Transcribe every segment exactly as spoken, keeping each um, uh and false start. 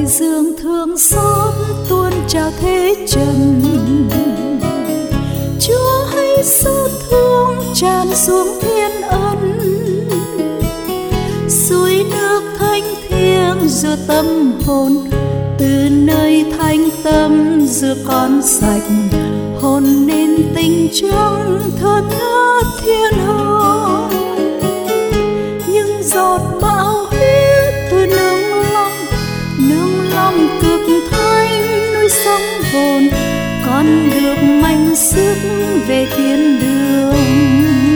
dương thương xót tuôn trào thế trần. Chúa hãy xót thương tràn xuống thiên ân, suối nước thanh thiêng rửa tâm hồn, từ nơi thanh tâm rửa con sạch, hồn nên tình trong thơm ngát thiên hương. Những giọt bão huyết từ nương lòng, nương lòng cực thanh nuôi sống hồn, con được mạnh sức về thiên đường.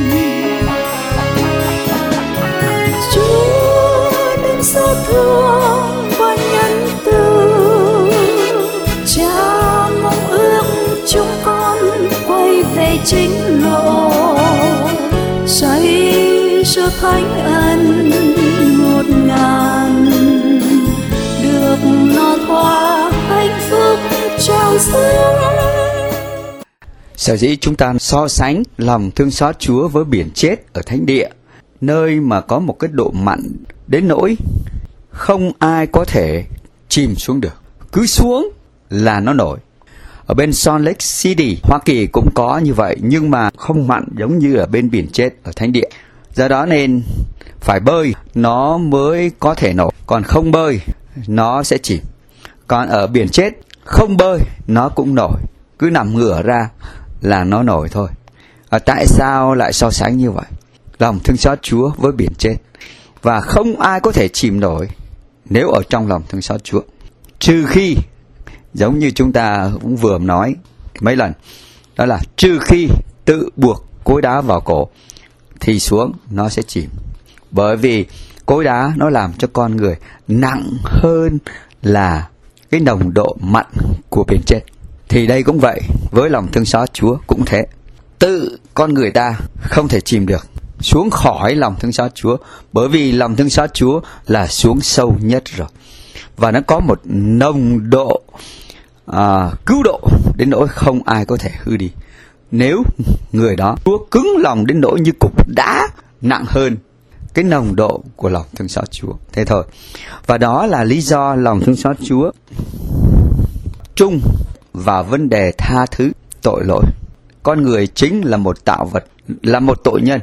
Chúa nên xót thương và nhân từ, Cha mong ước chúng con quay về chính lộ, say sưa thánh ân ngột ngàn, được no thỏa hạnh phúc trao dâng. Sở dĩ chúng ta so sánh lòng thương xót Chúa với biển chết ở thánh địa, nơi mà có một cái độ mặn đến nỗi không ai có thể chìm xuống được, cứ xuống là nó nổi. Ở bên Salt Lake City, Hoa Kỳ cũng có như vậy, nhưng mà không mặn giống như ở bên biển chết ở thánh địa. Do đó nên phải bơi nó mới có thể nổi, còn không bơi nó sẽ chìm. Còn ở biển chết không bơi nó cũng nổi, cứ nằm ngửa ra là nó nổi thôi. À, tại sao lại so sánh như vậy? Lòng thương xót Chúa với biển chết, và không ai có thể chìm nổi nếu ở trong lòng thương xót Chúa, trừ khi, giống như chúng ta cũng vừa nói mấy lần, đó là trừ khi tự buộc cối đá vào cổ thì xuống nó sẽ chìm. Bởi vì cối đá nó làm cho con người nặng hơn là cái nồng độ mặn của biển chết. Thì đây cũng vậy, với lòng thương xót Chúa cũng thế. Tự con người ta không thể chìm được xuống khỏi lòng thương xót Chúa, bởi vì lòng thương xót Chúa là xuống sâu nhất rồi, và nó có một nồng độ à, cứu độ đến nỗi không ai có thể hư đi. Nếu người đó Chúa cứng lòng đến nỗi như cục đá, nặng hơn cái nồng độ của lòng thương xót Chúa. Thế thôi. Và đó là lý do lòng thương xót Chúa chung vào vấn đề tha thứ tội lỗi. Con người chính là một tạo vật, là một tội nhân.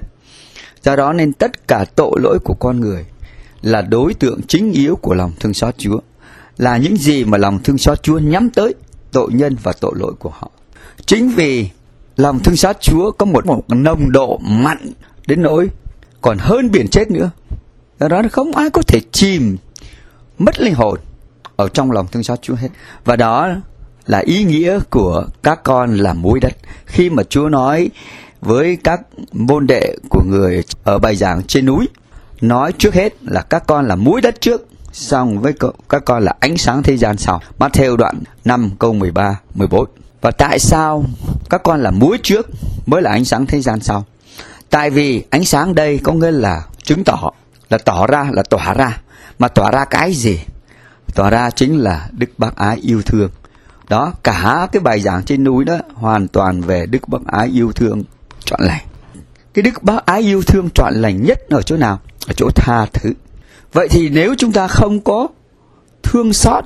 Do đó nên tất cả tội lỗi của con người là đối tượng chính yếu của lòng thương xót Chúa, là những gì mà lòng thương xót Chúa nhắm tới tội nhân và tội lỗi của họ. Chính vì lòng thương xót Chúa có một, một nồng độ mặn đến nỗi còn hơn biển chết nữa, do đó không ai có thể chìm mất linh hồn ở trong lòng thương xót Chúa hết. Và đó là ý nghĩa của các con là muối đất. Khi mà Chúa nói với các môn đệ của người ở bài giảng trên núi, nói trước hết là các con là muối đất trước, xong với các con là ánh sáng thế gian sau. Matthew đoạn năm câu mười ba, mười bốn. Và tại sao các con là muối trước mới là ánh sáng thế gian sau? Tại vì ánh sáng đây có nghĩa là chứng tỏ, là tỏ ra, là tỏa ra. Mà tỏa ra cái gì? Tỏa ra chính là đức bác ái yêu thương. Đó, cả cái bài giảng trên núi đó hoàn toàn về đức bác ái yêu thương trọn lành. Cái đức bác ái yêu thương trọn lành nhất ở chỗ nào? Ở chỗ tha thứ. Vậy thì nếu chúng ta không có thương xót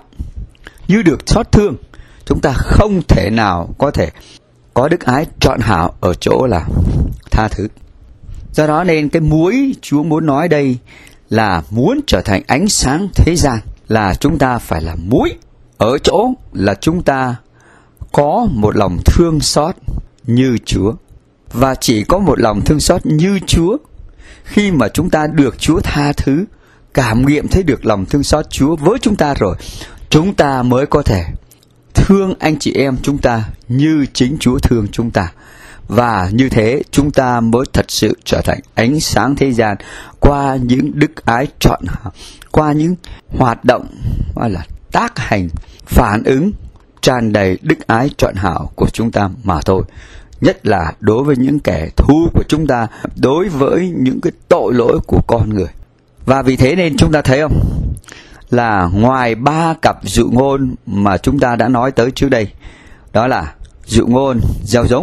như được xót thương, chúng ta không thể nào có thể có đức ái trọn hảo ở chỗ là tha thứ. Do đó nên cái muối Chúa muốn nói đây là muốn trở thành ánh sáng thế gian, là chúng ta phải là muối ở chỗ là chúng ta có một lòng thương xót như Chúa. Và chỉ có một lòng thương xót như Chúa, khi mà chúng ta được Chúa tha thứ, cảm nghiệm thấy được lòng thương xót Chúa với chúng ta rồi, chúng ta mới có thể thương anh chị em chúng ta như chính Chúa thương chúng ta. Và như thế chúng ta mới thật sự trở thành ánh sáng thế gian qua những đức ái trọn hảo, qua những hoạt động hoặc là tác hành, phản ứng tràn đầy đức ái trọn hảo của chúng ta mà thôi. Nhất là đối với những kẻ thù của chúng ta, đối với những cái tội lỗi của con người. Và vì thế nên chúng ta thấy không, là ngoài ba cặp dụ ngôn mà chúng ta đã nói tới trước đây, đó là dụ ngôn gieo giống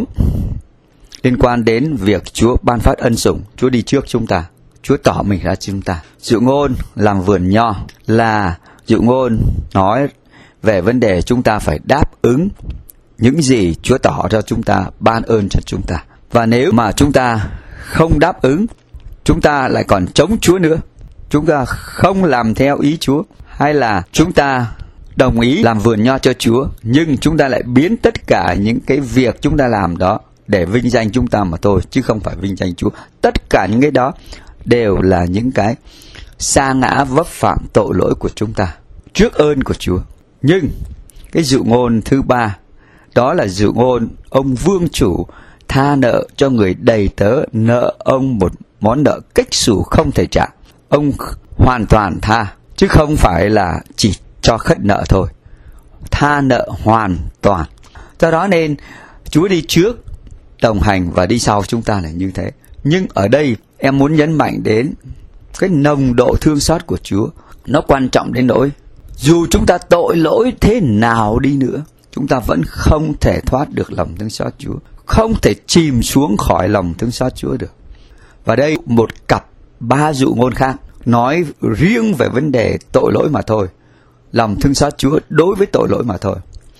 liên quan đến việc Chúa ban phát ân sủng, Chúa đi trước chúng ta, Chúa tỏ mình ra cho chúng ta. Dụ ngôn làm vườn nho là Dụ ngôn nói về vấn đề chúng ta phải đáp ứng những gì Chúa tỏ cho chúng ta, ban ơn cho chúng ta. Và nếu mà chúng ta không đáp ứng, chúng ta lại còn chống Chúa nữa, chúng ta không làm theo ý Chúa, hay là chúng ta đồng ý làm vườn nho cho Chúa, nhưng chúng ta lại biến tất cả những cái việc chúng ta làm đó để vinh danh chúng ta mà thôi, chứ không phải vinh danh Chúa. Tất cả những cái đó đều là những cái sa ngã vấp phạm tội lỗi của chúng ta trước ơn của Chúa. Nhưng cái dụ ngôn thứ ba, đó là dụ ngôn ông vương chủ tha nợ cho người đầy tớ nợ ông một món nợ kếch xù không thể trả. Ông hoàn toàn tha, chứ không phải là chỉ cho khất nợ thôi. Tha nợ hoàn toàn. Do đó nên Chúa đi trước, đồng hành, và đi sau chúng ta là như thế. Nhưng ở đây em muốn nhấn mạnh đến cái nồng độ thương xót của Chúa. Nó quan trọng đến nỗi dù chúng ta tội lỗi thế nào đi nữa, chúng ta vẫn không thể thoát được lòng thương xót Chúa, không thể chìm xuống khỏi lòng thương xót Chúa được. Và đây một cặp ba dụ ngôn khác nói riêng về vấn đề tội lỗi mà thôi, lòng thương xót Chúa đối với tội lỗi mà thôi.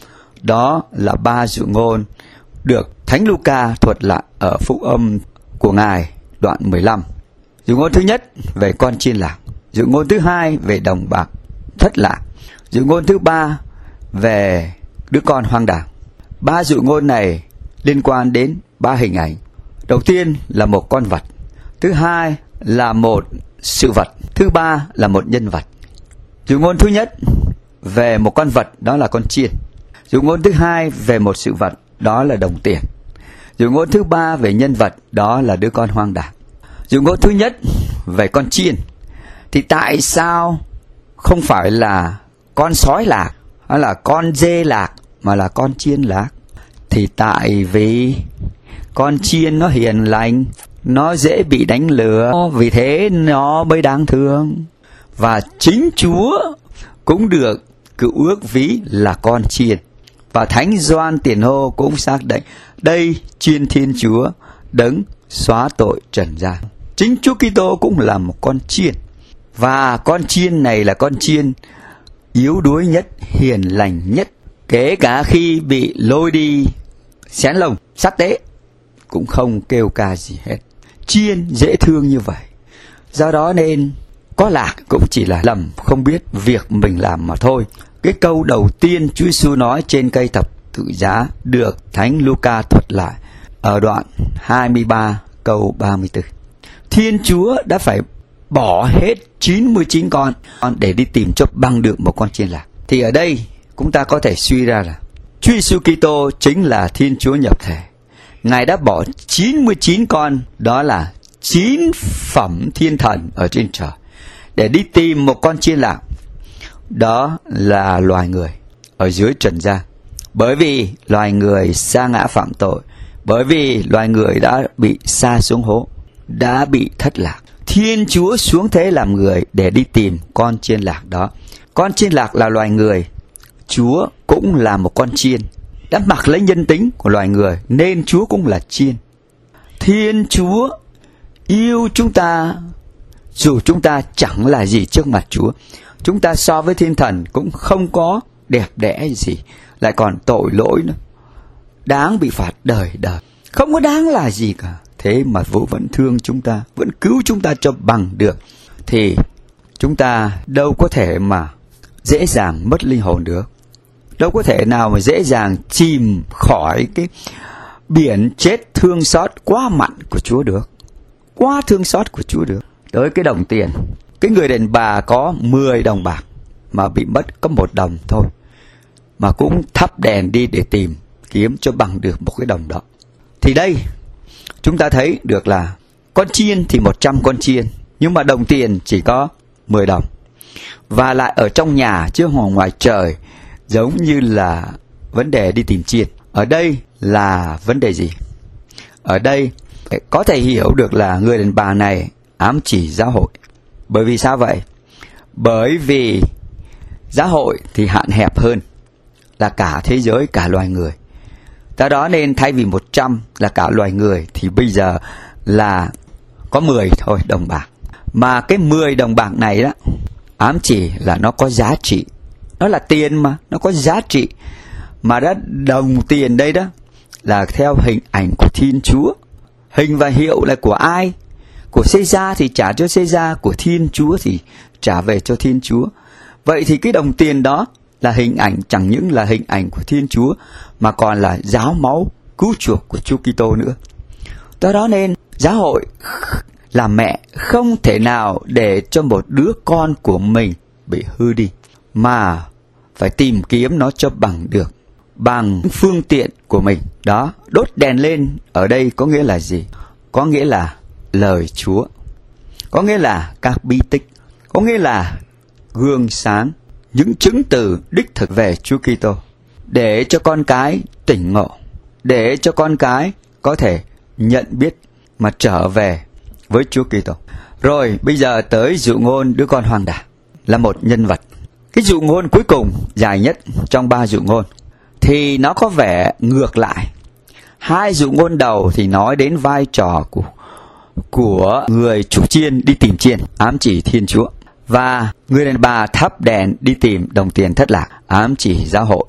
Đó là ba dụ ngôn được Thánh Luca thuật lại ở Phúc Âm của Ngài đoạn mười lăm. Dụ ngôn thứ nhất về con chiên lạc, dụ ngôn thứ hai về đồng bạc thất lạc, dụ ngôn thứ ba về đứa con hoang đàng. Ba dụ ngôn này liên quan đến ba hình ảnh. Đầu tiên là một con vật, thứ hai là một sự vật, thứ ba là một nhân vật. Dụ ngôn thứ nhất về một con vật, đó là con chiên. Dụ ngôn thứ hai về một sự vật, đó là đồng tiền. Dụ ngôn thứ ba về nhân vật, đó là đứa con hoang đàng. Dụ ngôn thứ nhất về con chiên, thì tại sao không phải là con sói lạc hay là con dê lạc mà là con chiên lạc? Thì tại vì con chiên nó hiền lành, nó dễ bị đánh lừa, vì thế nó mới đáng thương. Và chính Chúa cũng được cựu ước ví là con chiên. Và Thánh Gioan Tiền Hô cũng xác định đây chiên Thiên Chúa đấng xóa tội trần gian. Chính Chúa Kitô cũng là một con chiên. Và con chiên này là con chiên yếu đuối nhất, hiền lành nhất. Kể cả khi bị lôi đi xén lồng, sát tế, cũng không kêu ca gì hết. Chiên dễ thương như vậy. Do đó nên có lạc cũng chỉ là lầm không biết việc mình làm mà thôi. Cái câu đầu tiên Chúa Giêsu nói trên cây thập tự giá được Thánh Luca thuật lại ở đoạn hai mươi ba câu ba mươi tư. Thiên Chúa đã phải bỏ hết chín mươi chín con để đi tìm cho bằng được một con chiên lạc. Thì ở đây chúng ta có thể suy ra là Chúa Giêsu Kitô chính là Thiên Chúa nhập thể. Ngài đã bỏ chín mươi chín con, đó là chín phẩm thiên thần ở trên trời, để đi tìm một con chiên lạc. Đó là loài người ở dưới trần gian. Bởi vì loài người sa ngã phạm tội, bởi vì loài người đã bị sa xuống hố, đã bị thất lạc, Thiên Chúa xuống thế làm người để đi tìm con chiên lạc đó. Con chiên lạc là loài người, Chúa cũng là một con chiên, đã mặc lấy nhân tính của loài người nên Chúa cũng là chiên. Thiên Chúa yêu chúng ta dù chúng ta chẳng là gì trước mặt Chúa. Chúng ta so với thiên thần cũng không có đẹp đẽ gì, lại còn tội lỗi nữa, đáng bị phạt đời đời, không có đáng là gì cả. Thế mà Vũ vẫn thương chúng ta, vẫn cứu chúng ta cho bằng được. Thì chúng ta đâu có thể mà dễ dàng mất linh hồn được, đâu có thể nào mà dễ dàng chìm khỏi cái biển chết thương xót quá mặn của Chúa được, quá thương xót của Chúa được. Tới cái đồng tiền, cái người đàn bà có mười đồng bạc mà bị mất có một đồng thôi, mà cũng thắp đèn đi để tìm kiếm cho bằng được một cái đồng đó. Thì đây chúng ta thấy được là con chiên thì một trăm con chiên, nhưng mà đồng tiền chỉ có mười đồng. Và lại ở trong nhà chứ không ngoài trời, giống như là vấn đề đi tìm chiên. Ở đây là vấn đề gì? Ở đây có thể hiểu được là người đàn bà này ám chỉ giáo hội. Bởi vì sao vậy? Bởi vì giáo hội thì hạn hẹp hơn là cả thế giới, cả loài người. Do đó nên thay vì một trăm là cả loài người, thì bây giờ là có mười thôi đồng bạc. Mà cái mười đồng bạc này đó ám chỉ là nó có giá trị. Nó là tiền mà, nó có giá trị. Mà đã đồng tiền đây đó là theo hình ảnh của Thiên Chúa. Hình và hiệu là của ai? Của Caesar thì trả cho Caesar, của Thiên Chúa thì trả về cho Thiên Chúa. Vậy thì cái đồng tiền đó là hình ảnh, chẳng những là hình ảnh của Thiên Chúa mà còn là giá máu cứu chuộc của Chúa Kitô nữa. Do đó nên giáo hội là mẹ không thể nào để cho một đứa con của mình bị hư đi, mà phải tìm kiếm nó cho bằng được, bằng phương tiện của mình. Đó, đốt đèn lên ở đây có nghĩa là gì? Có nghĩa là lời Chúa, có nghĩa là các bí tích, có nghĩa là gương sáng, những chứng từ đích thực về Chúa Kitô, để cho con cái tỉnh ngộ, để cho con cái có thể nhận biết mà trở về với Chúa Kitô. Rồi bây giờ tới dụ ngôn đứa con hoang đàng, là một nhân vật. Cái dụ ngôn cuối cùng dài nhất trong ba dụ ngôn thì nó có vẻ ngược lại. Hai dụ ngôn đầu thì nói đến vai trò của của người chủ chiên đi tìm chiên, ám chỉ Thiên Chúa, và người đàn bà thắp đèn đi tìm đồng tiền thất lạc, ám chỉ giáo hội.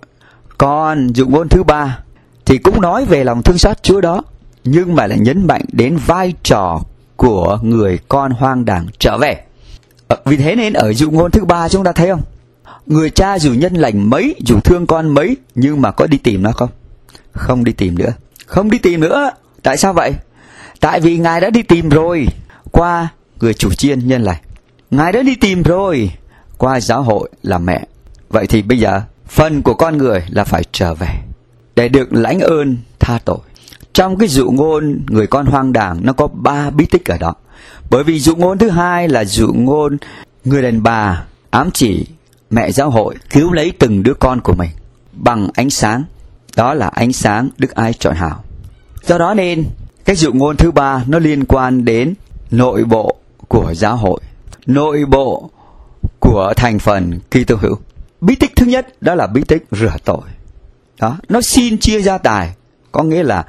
Còn dụ ngôn thứ ba thì cũng nói về lòng thương xót Chúa đó, nhưng mà lại nhấn mạnh đến vai trò của người con hoang đàng trở về. Ờ, vì thế nên ở dụ ngôn thứ ba chúng ta thấy không? Người cha dù nhân lành mấy, dù thương con mấy, nhưng mà có đi tìm nó không? Không đi tìm nữa. Không đi tìm nữa. Tại sao vậy? Tại vì Ngài đã đi tìm rồi qua người chủ chiên nhân lành. Ngài đã đi tìm rồi qua giáo hội là mẹ. Vậy thì bây giờ phần của con người là phải trở về để được lãnh ơn tha tội. Trong cái dụ ngôn người con hoang đàng nó có ba bí tích ở đó. Bởi vì dụ ngôn thứ hai là dụ ngôn người đàn bà ám chỉ mẹ giáo hội cứu lấy từng đứa con của mình bằng ánh sáng. Đó là ánh sáng Đức Ái Trọn Hảo. Do đó nên cái dụ ngôn thứ ba nó liên quan đến nội bộ của giáo hội, nội bộ của thành phần Kitô hữu. Bí tích thứ nhất đó là bí tích rửa tội. Đó, nó xin chia gia tài, có nghĩa là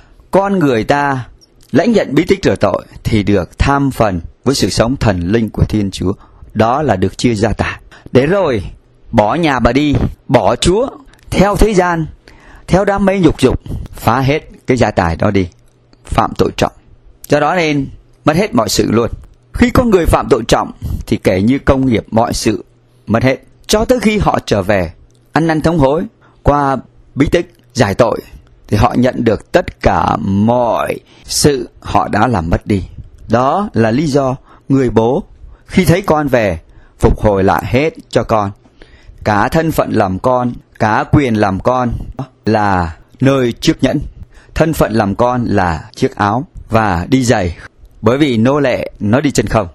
con người ta lãnh nhận bí tích rửa tội thì được tham phần với sự sống thần linh của Thiên Chúa. Đó là được chia gia tài. Để rồi bỏ nhà mà đi, bỏ Chúa, theo thế gian, theo đam mê nhục dục, phá hết cái gia tài đó đi, phạm tội trọng. Do đó nên mất hết mọi sự luôn. Khi con người phạm tội trọng thì kể như công nghiệp mọi sự mất hết, cho tới khi họ trở về ăn năn thống hối qua bí tích giải tội thì họ nhận được tất cả mọi sự họ đã làm mất đi. Đó là lý do người bố khi thấy con về phục hồi lại hết cho con, cả thân phận làm con, cả quyền làm con là nơi chiếc nhẫn, thân phận làm con là chiếc áo và đi giày, bởi vì nô lệ nó đi chân không.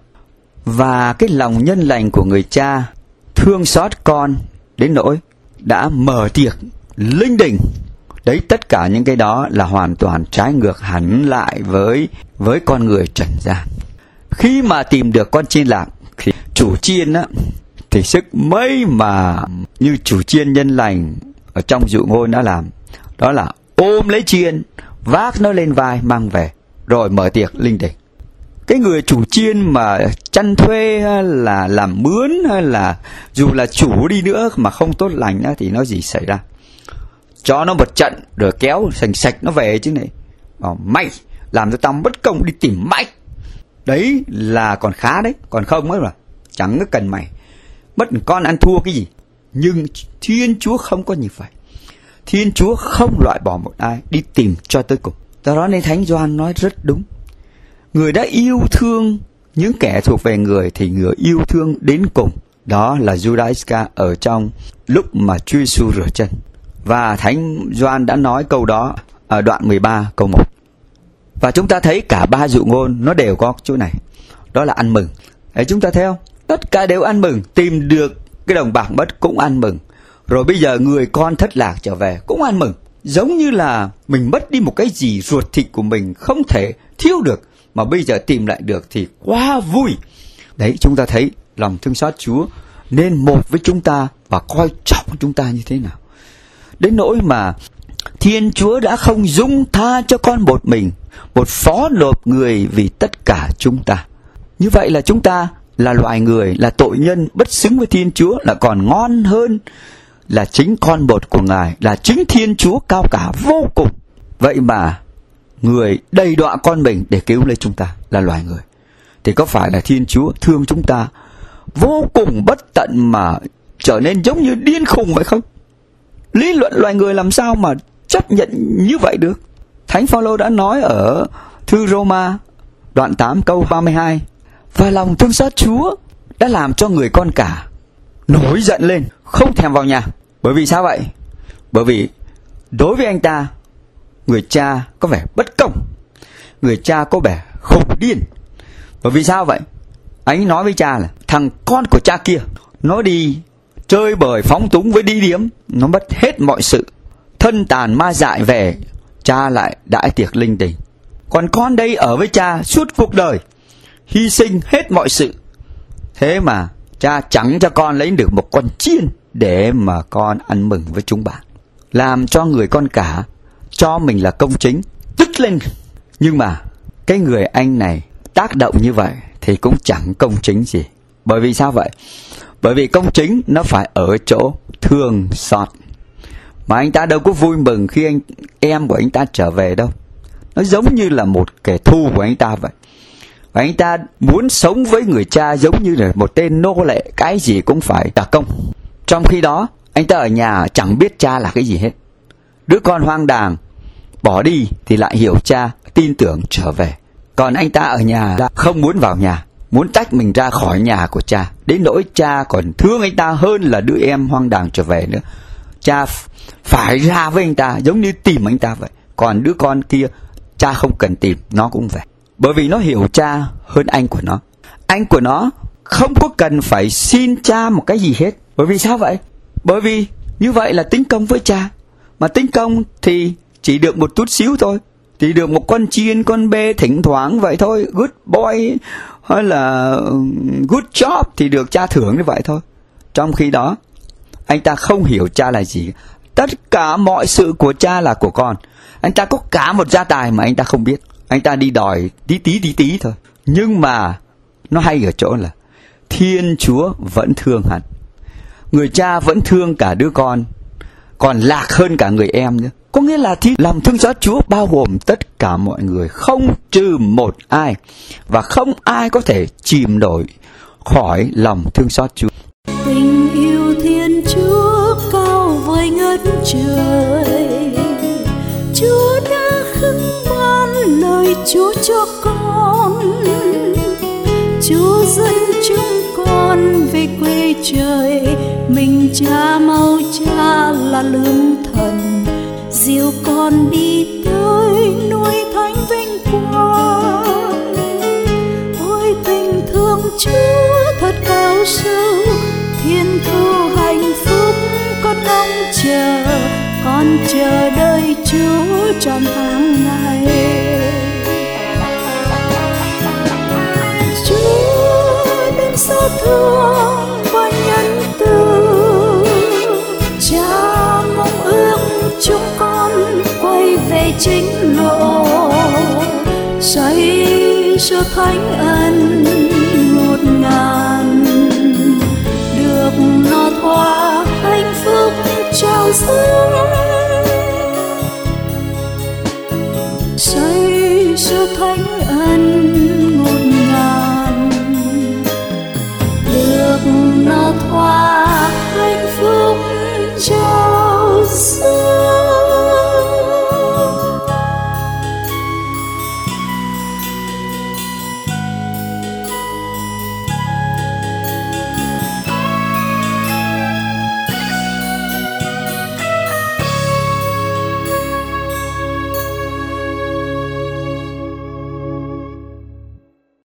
Và cái lòng nhân lành của người cha thương xót con đến nỗi đã mở tiệc linh đình. Đấy, tất cả những cái đó là hoàn toàn trái ngược hẳn lại với với con người trần gian. Khi mà tìm được con chiên lạc thì chủ chiên á thì sức mấy mà như chủ chiên nhân lành ở trong dụ ngôn đã làm, đó là ôm lấy chiên, vác nó lên vai mang về rồi mở tiệc linh đình. Cái người chủ chiên mà chăn thuê hay là làm mướn hay là dù là chủ đi nữa mà không tốt lành á, thì nó gì xảy ra? Cho nó một trận rồi kéo sành sạch nó về chứ này. Bảo, mày làm cho tao bất công đi tìm mày. Đấy là còn khá đấy, còn không ấy mà chẳng có cần mày. Mất con ăn thua cái gì. Nhưng Thiên Chúa không có như vậy. Thiên Chúa không loại bỏ một ai, đi tìm cho tới cùng. Do đó nên Thánh Gioan nói rất đúng. Người đã yêu thương những kẻ thuộc về người thì người yêu thương đến cùng. Đó là Judas Iscariot ở trong lúc mà Chúa Giêsu rửa chân. Và Thánh Gioan đã nói câu đó ở đoạn mười ba câu một. Và chúng ta thấy cả ba dụ ngôn nó đều có chỗ này. Đó là ăn mừng. Đấy, chúng ta thấy không? Tất cả đều ăn mừng. Tìm được cái đồng bạc mất cũng ăn mừng. Rồi bây giờ người con thất lạc trở về cũng ăn mừng. Giống như là mình mất đi một cái gì ruột thịt của mình không thể thiếu được, mà bây giờ tìm lại được thì quá vui. Đấy, chúng ta thấy lòng thương xót Chúa nên một với chúng ta và coi trọng chúng ta như thế nào. Đến nỗi mà Thiên Chúa đã không dung tha cho con một mình, một phó nộp người vì tất cả chúng ta. Như vậy là chúng ta là loài người, là tội nhân bất xứng với Thiên Chúa, là còn ngon hơn là chính con một của Ngài, là chính Thiên Chúa cao cả vô cùng. Vậy mà người đầy đọa con mình để cứu lấy chúng ta là loài người, thì có phải là Thiên Chúa thương chúng ta vô cùng bất tận mà trở nên giống như điên khùng vậy không? Lý luận loài người làm sao mà chấp nhận như vậy được? Thánh Phaolô đã nói ở thư Roma đoạn tám câu ba mươi hai: và lòng thương xót Chúa đã làm cho người con cả nổi giận lên, không thèm vào nhà. Bởi vì sao vậy? Bởi vì đối với anh ta, người cha có vẻ bất công, người cha có vẻ khùng điên. Bởi vì sao vậy? Anh nói với cha là thằng con của cha kia, nó đi chơi bời phóng túng với đi điếm, nó mất hết mọi sự, thân tàn ma dại về, cha lại đãi tiệc linh đình. Còn con đây ở với cha suốt cuộc đời, hy sinh hết mọi sự, thế mà cha chẳng cho con lấy được một con chiên để mà con ăn mừng với chúng bạn. Làm cho người con cả cho mình là công chính, tức lên. Nhưng mà cái người anh này tác động như vậy thì cũng chẳng công chính gì. Bởi vì sao vậy? Bởi vì công chính nó phải ở chỗ thương xót. Mà anh ta đâu có vui mừng khi anh em của anh ta trở về đâu. Nó giống như là một kẻ thù của anh ta vậy. Và anh ta muốn sống với người cha giống như là một tên nô lệ, cái gì cũng phải trả công. Trong khi đó, anh ta ở nhà chẳng biết cha là cái gì hết. Đứa con hoang đàng bỏ đi thì lại hiểu cha, tin tưởng trở về. Còn anh ta ở nhà không muốn vào nhà, muốn tách mình ra khỏi nhà của cha. Đến nỗi cha còn thương anh ta hơn là đứa em hoang đàng trở về nữa. Cha phải ra với anh ta, giống như tìm anh ta vậy. Còn đứa con kia, cha không cần tìm, nó cũng về. Bởi vì nó hiểu cha hơn anh của nó. Anh của nó không có cần phải xin cha một cái gì hết. Bởi vì sao vậy? Bởi vì như vậy là tính công với cha. Mà tính công thì chỉ được một chút xíu thôi, chỉ được một con chiên, con bê thỉnh thoảng vậy thôi. Good boy hay là good job thì được cha thưởng như vậy thôi. Trong khi đó anh ta không hiểu cha là gì. Tất cả mọi sự của cha là của con. Anh ta có cả một gia tài mà anh ta không biết. Anh ta đi đòi tí tí tí tí thôi. Nhưng mà nó hay ở chỗ là Thiên Chúa vẫn thương hắn. Người cha vẫn thương cả đứa con, còn lạc hơn cả người em nữa. Có nghĩa là thì lòng thương xót Chúa bao gồm tất cả mọi người, không trừ một ai. Và không ai có thể chìm nổi khỏi lòng thương xót Chúa. Tình yêu Thiên Chúa cao vời ngất trời, Chúa đã khấn ban lời Chúa cho con. Chúa dẫn chúng con về quê trời, mình cha mau cha là lương thần, dìu con đi tới núi thánh vinh quang. Ôi tình thương Chúa thật cao sâu, thiên thu hạnh phúc con mong chờ, con chờ đợi Chúa trọn tháng ngày. Chúa đến xót thương và nhân từ, Cha mong ước chúng con quay về chính lộ, xây cho thánh ân